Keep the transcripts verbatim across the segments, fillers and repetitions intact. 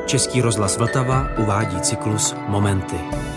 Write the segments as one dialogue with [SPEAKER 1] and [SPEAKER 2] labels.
[SPEAKER 1] Český rozhlas Vltava uvádí cyklus Momenty.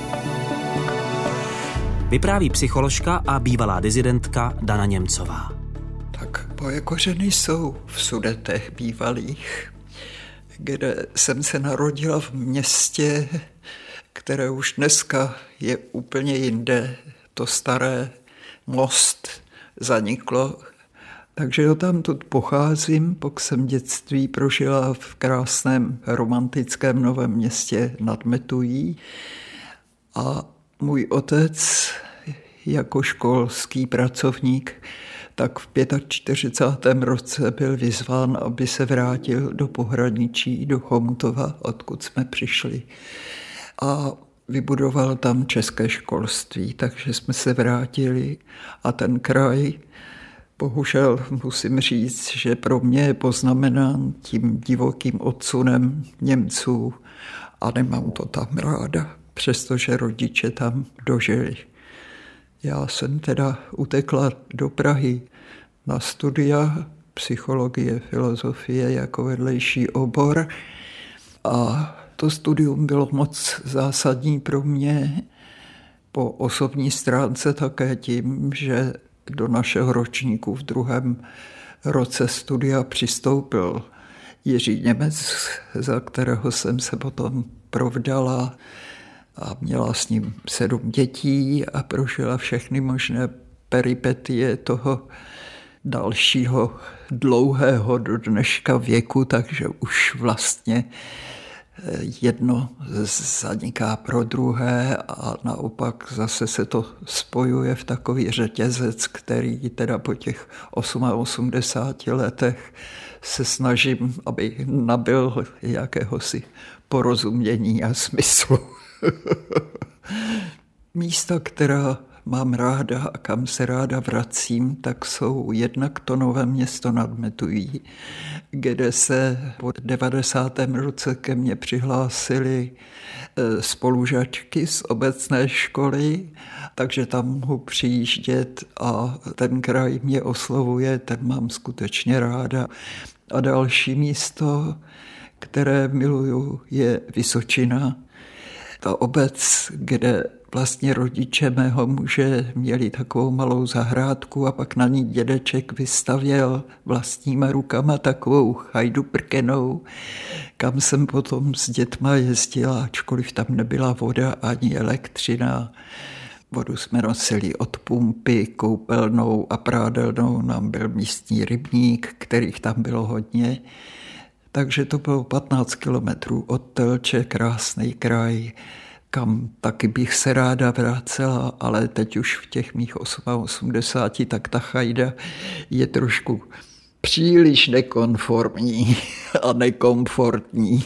[SPEAKER 1] Vypráví psycholožka a bývalá dizidentka Dana Němcová.
[SPEAKER 2] Tak moje kořeny jsou v Sudetech bývalých, kde jsem se narodila v městě, které už dneska je úplně jinde. To staré Most zaniklo, takže o tamtud pocházím, pokud jsem dětství prožila v krásném romantickém Novém Městě nad Metují a můj otec jako školský pracovník tak v čtyřicátém pátém roce byl vyzván, aby se vrátil do pohraničí, do Chomutova, odkud jsme přišli. A vybudoval tam české školství, takže jsme se vrátili a ten kraj, bohužel musím říct, že pro mě je poznamenán tím divokým odsunem Němců a nemám to tam ráda, přestože rodiče tam dožili. Já jsem teda utekla do Prahy na studia psychologie, filozofie jako vedlejší obor a to studium bylo moc zásadní pro mě po osobní stránce také tím, že do našeho ročníku v druhém roce studia přistoupil Jiří Němec, za kterého jsem se potom provdala a měla s ním sedm dětí a prožila všechny možné peripetie toho dalšího dlouhého do dneška věku, takže už vlastně jedno zaniká pro druhé a naopak zase se to spojuje v takový řetězec, který teda po těch osmadesáti osmi letech se snažím, aby nabyl jakéhosi porozumění a smyslu. Místa, která mám ráda a kam se ráda vracím, tak jsou jednak to Nové Město nad Metují, kde se po devadesátém roce ke mně přihlásili spolužačky z obecné školy, takže tam mohu přijíždět a ten kraj mě oslovuje, ten mám skutečně ráda. A další místo, které miluju, je Vysočina. Ta obec, kde vlastně rodiče mého muže měli takovou malou zahrádku a pak na ní dědeček vystavěl vlastníma rukama takovou chajdu prkenou, kam jsem potom s dětma jezdila, ačkoliv tam nebyla voda ani elektřina. Vodu jsme nosili od pumpy, koupelnou a prádelnou, nám byl místní rybník, kterých tam bylo hodně. Takže to bylo patnáct kilometrů od Telče, krásný kraj, kam taky bych se ráda vracela, ale teď už v těch mých osmadesáti, tak ta chajda je trošku příliš nekonformní a nekomfortní.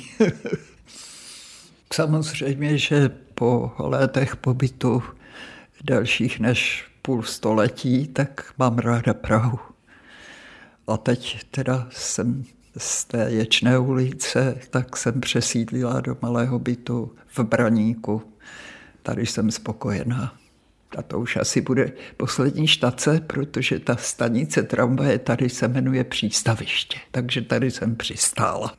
[SPEAKER 2] Samozřejmě, že po letech pobytu delších než půl století, tak mám ráda Prahu. A teď teda jsem z té Ječné ulice, tak jsem přesídlila do malého bytu v Braníku. Tady jsem spokojená. A to už asi bude poslední štace, protože ta stanice tramvaje tady se jmenuje Přístaviště. Takže tady jsem přistála.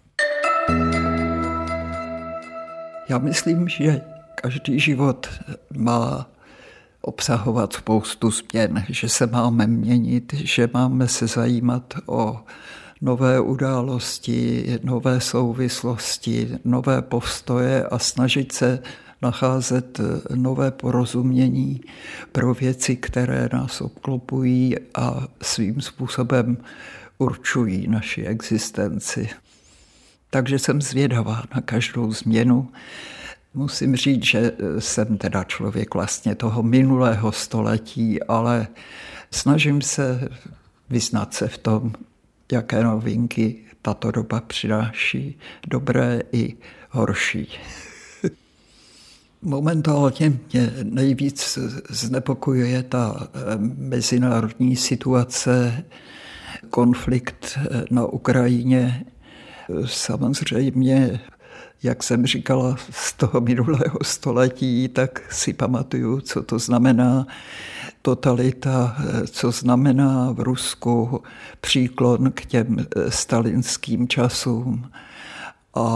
[SPEAKER 2] Já myslím, že každý život má obsahovat spoustu změn, že se máme měnit, že máme se zajímat o nové události, nové souvislosti, nové postoje a snažit se nacházet nové porozumění pro věci, které nás obklopují a svým způsobem určují naši existenci. Takže jsem zvědavá na každou změnu. Musím říct, že jsem teda člověk vlastně toho minulého století, ale snažím se vyznat se v tom, jaké novinky tato doba přináší, dobré i horší. Momentálně mě nejvíc znepokojuje ta mezinárodní situace, konflikt na Ukrajině. Samozřejmě, jak jsem říkala, z toho minulého století, tak si pamatuju, co to znamená totalita, co znamená v Rusku příklon k těm stalinským časům. A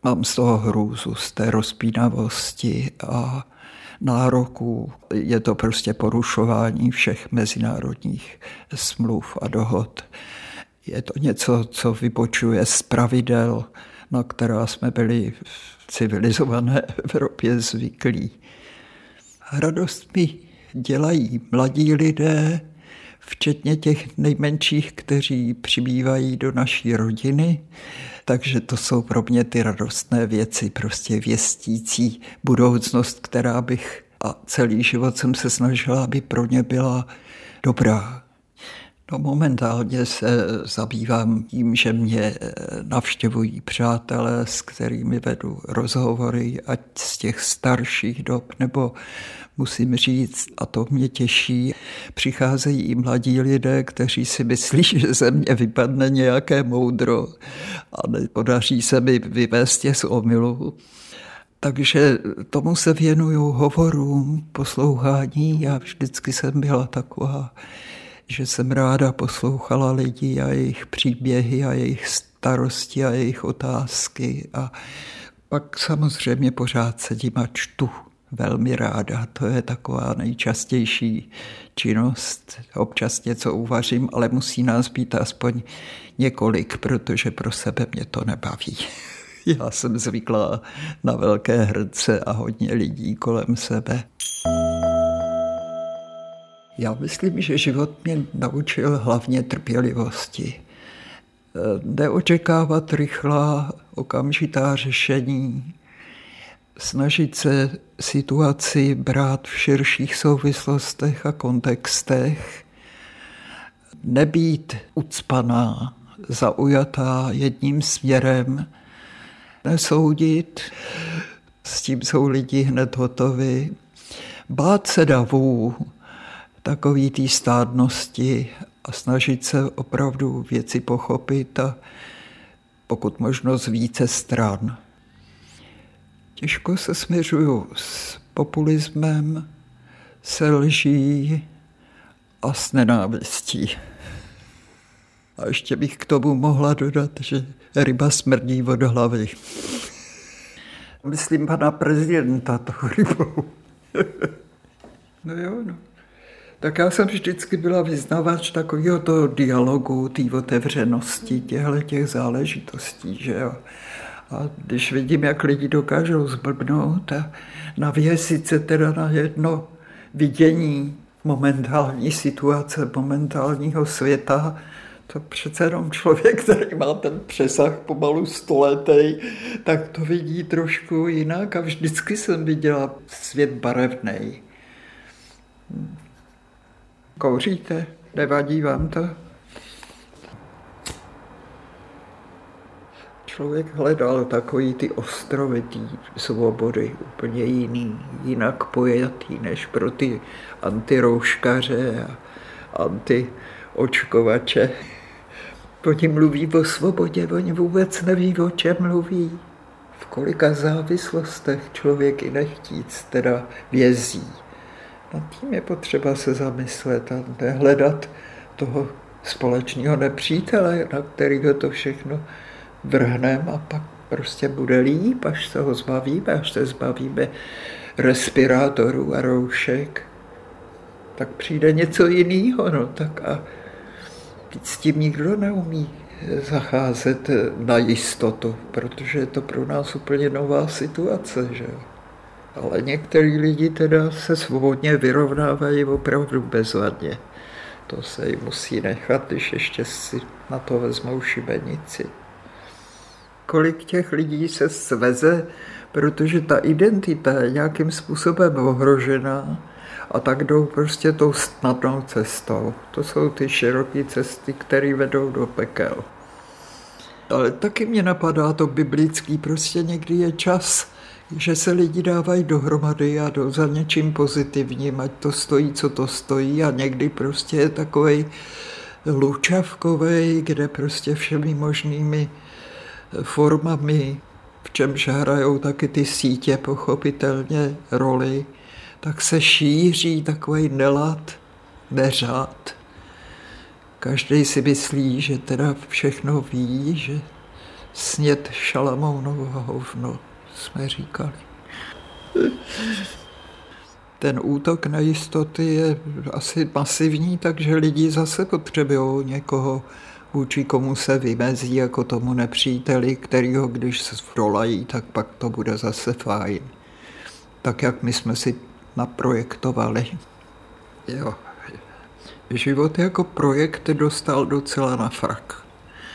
[SPEAKER 2] Mám z toho hrůzu, z té rozpínavosti a nároků. Je to prostě porušování všech mezinárodních smluv a dohod. Je to něco, co vybočuje z pravidel, na která jsme byli v civilizované Evropě zvyklí. Radost mi dělají mladí lidé, včetně těch nejmenších, kteří přibývají do naší rodiny. Takže to jsou pro mě ty radostné věci, prostě věstící budoucnost, která bych, a celý život jsem se snažila, aby pro ně byla dobrá. No momentálně se zabývám tím, že mě navštěvují přátelé, s kterými vedu rozhovory, ať z těch starších dob, nebo musím říct, a to mě těší, přicházejí i mladí lidé, kteří si myslí, že ze mě vypadne nějaké moudro a nepodaří se mi vyvést je z omylu. Takže tomu se věnuju hovorům, poslouchání. Já vždycky jsem byla taková, že jsem ráda poslouchala lidi a jejich příběhy a jejich starosti a jejich otázky. A pak samozřejmě pořád sedím a čtu velmi ráda. To je taková nejčastější činnost. Občas něco uvařím, ale musí nás být aspoň několik, protože pro sebe mě to nebaví. Já jsem zvyklá na velké hrnce a hodně lidí kolem sebe. Já myslím, že život mě naučil hlavně trpělivosti. Neočekávat rychlá, okamžitá řešení, snažit se situaci brát v širších souvislostech a kontextech, nebýt ucpaná, zaujatá jedním směrem, nesoudit, s tím jsou lidi hned hotovi, bát se davů, takový té stádnosti a snažit se opravdu věci pochopit a pokud možno z více stran. Těžko se směřuju s populismem, se lží a s nenávistí. A ještě bych k tomu mohla dodat, že ryba smrdí od hlavy. Myslím pana prezidenta tou rybou. No jo, no. Tak já jsem vždycky byla vyznavač takového toho dialogu, té otevřenosti, těchto těch záležitostí, že jo. A když vidím, jak lidi dokážou zblbnout a navěsit se teda na jedno vidění momentální situace, momentálního světa, to přece jenom člověk, který má ten přesah pomalu stoletej, tak to vidí trošku jinak a vždycky jsem viděla svět barevnej. Kouříte? Nevadí vám to? Člověk hledal takový ty ostrovitý svobody, úplně jiný, jinak pojatý než pro ty antirouškaře a antiočkovače. Oni mluví o svobodě, oni vůbec neví, o čem mluví. V kolika závislostech člověk i nechtíc teda vězí. Nad tím je potřeba se zamyslet a nehledat toho společného nepřítele, na kterého to všechno vrhneme a pak prostě bude líp, až se ho zbavíme, až se zbavíme respirátorů a roušek. Tak přijde něco jiného, no tak a s tím nikdo neumí zacházet na jistotu, protože je to pro nás úplně nová situace, že jo. Ale některý lidi teda se svobodně vyrovnávají opravdu bezvadně. To se jim musí nechat, když ještě si na to vezmou šibenici. Kolik těch lidí se sveze, protože ta identita je nějakým způsobem ohrožená a tak jdou prostě tou snadnou cestou. To jsou ty široké cesty, které vedou do pekel. Ale taky mě napadá to biblický, prostě někdy je čas, že se lidi dávají dohromady a jdou za něčím pozitivním, ať to stojí, co to stojí a někdy prostě je takovej lučavkovej, kde prostě všemi možnými formami, v čemž hrajou taky ty sítě pochopitelně roli, tak se šíří takovej nelad, neřád. Každý si myslí, že teda všechno ví, že snět Šalamounovo hovno, jsme říkali. Ten útok na jistoty je asi masivní, takže lidi zase potřebují někoho, vůči komu se vymezí jako tomu nepříteli, kterýho když se vrolají, tak pak to bude zase fajn. Tak jak my jsme si naprojektovali. Jo. Život jako projekt dostal docela na frak.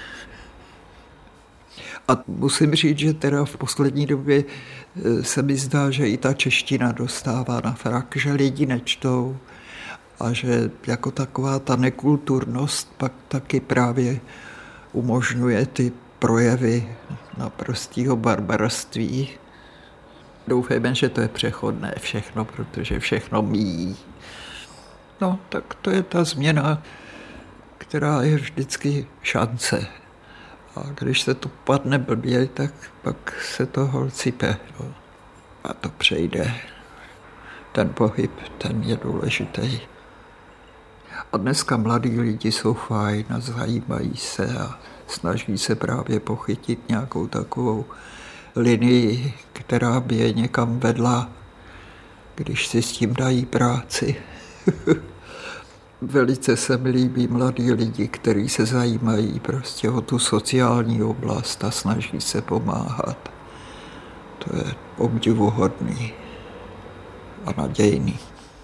[SPEAKER 2] A musím říct, že teda v poslední době se mi zdá, že i ta čeština dostává na frak, že lidi nečtou a že jako taková ta nekulturnost pak taky právě umožňuje ty projevy naprostého barbarství. Doufejme, že to je přechodné všechno, protože všechno míjí. No, tak to je ta změna, která je vždycky šance. A když se to padne blbě, tak pak se to hol sype. No. A to přejde. Ten pohyb, ten je důležitý. A dneska mladí lidi jsou fajn a zajímají se a snaží se právě pochytit nějakou takovou linii, která by je někam vedla, když si s tím dají práci. Velice se mi líbí mladí lidi, kteří se zajímají prostě o tu sociální oblast a snaží se pomáhat. To je obdivuhodný a nadějný.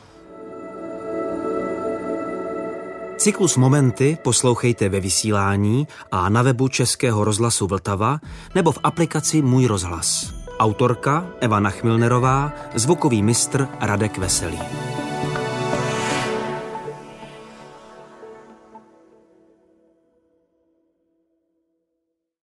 [SPEAKER 1] Cyklus Momenty poslouchejte ve vysílání a na webu Českého rozhlasu Vltava nebo v aplikaci Můj rozhlas. Autorka Eva Nachmilnerová, zvukový mistr Radek Veselý.